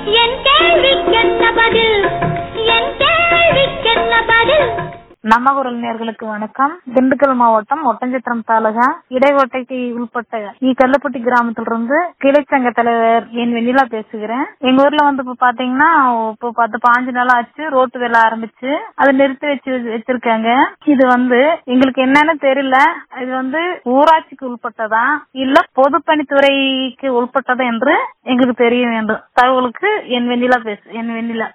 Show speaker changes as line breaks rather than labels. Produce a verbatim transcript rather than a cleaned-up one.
என் கேள்விக்கென்ன பதில், என் கேள்விக்கென்ன பதில்.
நம்ம குரல் நேயர்களுக்கு வணக்கம். திண்டுக்கல் மாவட்டம் ஒட்டஞ்சத்திரம் தாலுகா இடைக்கோட்டைக்கு உள்பட்ட இ கல்லுப்பட்டி கிராமத்திலிருந்து கிளைச்சங்க தலைவர் என் வெண்ணிலா பேசுகிறேன். எங்க ஊர்ல வந்து இப்ப பாத்தீங்கன்னா இப்போ பத்து பாஞ்சு நாள் ஆச்சு ரோட்டு வேலை ஆரம்பிச்சு அதை நிறுத்தி வச்சு வச்சிருக்காங்க. இது வந்து எங்களுக்கு என்னன்னு தெரியல. இது வந்து ஊராட்சிக்கு உள்பட்டதா இல்ல பொதுப்பணித்துறைக்கு உள்பட்டதா என்று எங்களுக்கு தெரிய வேண்டும். தகவலுக்கு என் வெண்ணிலா பேசு என் வெண்ணிலா